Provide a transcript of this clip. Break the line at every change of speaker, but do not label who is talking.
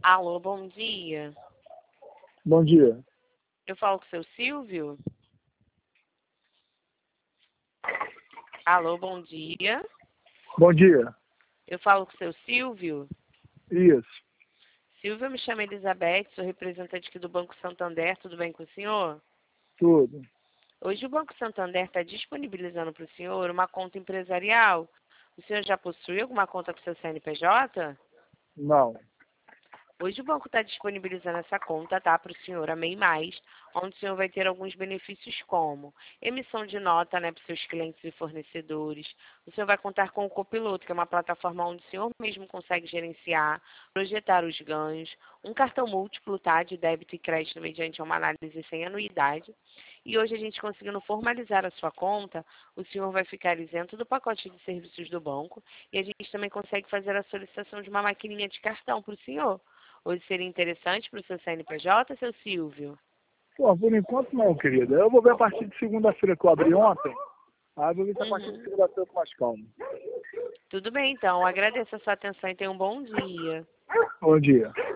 Alô, bom dia.
Bom dia.
Eu falo com o seu Silvio? Alô, bom dia.
Bom dia.
Eu falo com o seu Silvio?
Isso.
Silvio, eu me chamo Elizabeth, sou representante aqui do Banco Santander, tudo bem com o senhor?
Tudo.
Hoje o Banco Santander está disponibilizando para o senhor uma conta empresarial. O senhor já possui alguma conta com seu CNPJ?
Não.
Hoje o banco está disponibilizando essa conta, tá, para o senhor, a MEI Mais, onde o senhor vai ter alguns benefícios como emissão de nota, né, para os seus clientes e fornecedores. O senhor vai contar com o Copiloto, que é uma plataforma onde o senhor mesmo consegue gerenciar, projetar os ganhos, um cartão múltiplo, tá, de débito e crédito mediante uma análise sem anuidade. E hoje a gente conseguindo formalizar a sua conta, o senhor vai ficar isento do pacote de serviços do banco e a gente também consegue fazer a solicitação de uma maquininha de cartão para o senhor. Hoje seria interessante para o seu CNPJ, seu Silvio?
Pô, por enquanto não, querida. Eu vou ver a partir de segunda-feira que eu abri ontem. Aí eu vou ver se a partir de segunda-feira eu tô mais calmo.
Tudo bem, então. Agradeço a sua atenção e tenha um bom dia.
Bom dia.